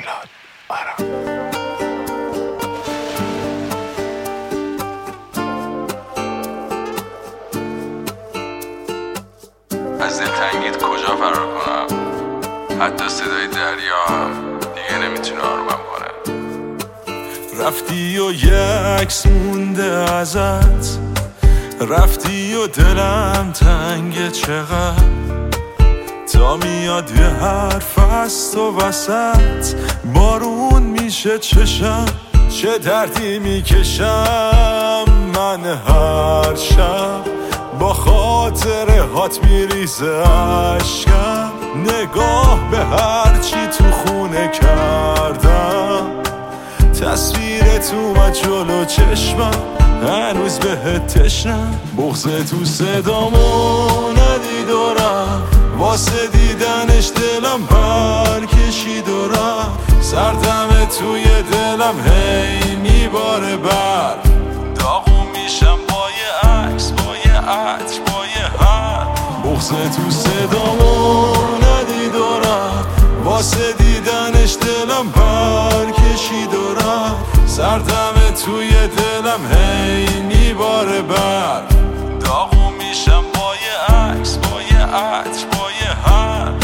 میلاد آرام. از دلتنگیت کجا فرار کنم؟ حتی صدای دریا هم دیگه نمیتونه آرومم کنه. رفتی و یه عکس مونده ازت، رفتی و دلم تنگه چقدر، تا میاد یه حرف از تو وسط بارون میشه چشم، چه دردی میکشم من هر شب، با خاطر هات میریزه عشقم، نگاه به هرچی تو خونه کردم، تصویرت اومد جلو چشمم، هنوز بهت تشنم، بغض تو صدامو ندید و رفت، واسه دیدنش دلم پر کشید و رفت، سردمه توی دلم هی میباره برف، داغون میشم با یه عکس، با یه عطر، با یه حرف، بغض تو صدامو ندید و رفت، واسه دیدنش دلم پر کشید و رفت، سردمه توی دلم هی میباره برف، داغون میشم با یه عکس، با یه عطر، با یه حرف.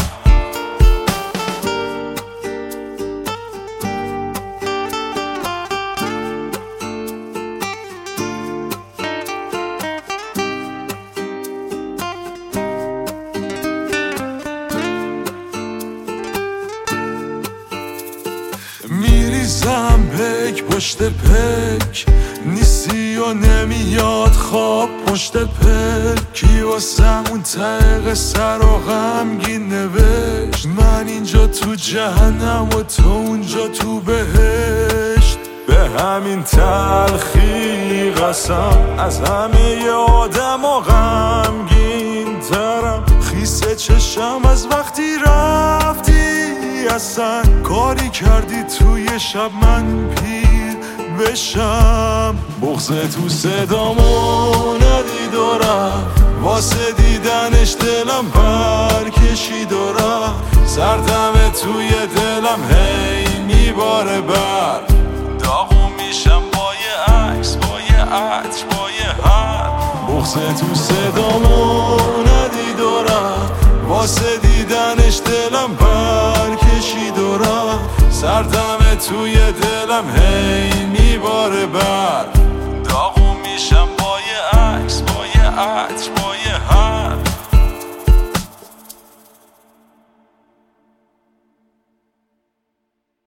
میریزم پک پشت پک، نیستی و نمیاد خواب پشت پک، کی واسمون ته سر و غمگین نوشت، من اینجا تو جهنم و تو اونجا تو بهشت، به همین تلخی قسم از همه آدم و غمگین ترم، خیسه چشم از وقتی رفتی، اصلا کاری کردی توی شب من پیر بشم، بغض تو صدامو ندید و رفت، واسه دیدنش دلم پر کشید و رفت، سردمه توی دلم هی میباره برف، داغون میشم با یه عکس، با یه عطر، با یه حرف، بغض تو صدامو ندید و رفت، واسه دیدنش دلم پر کشید و رفت، سردمه توی دلم هی میباره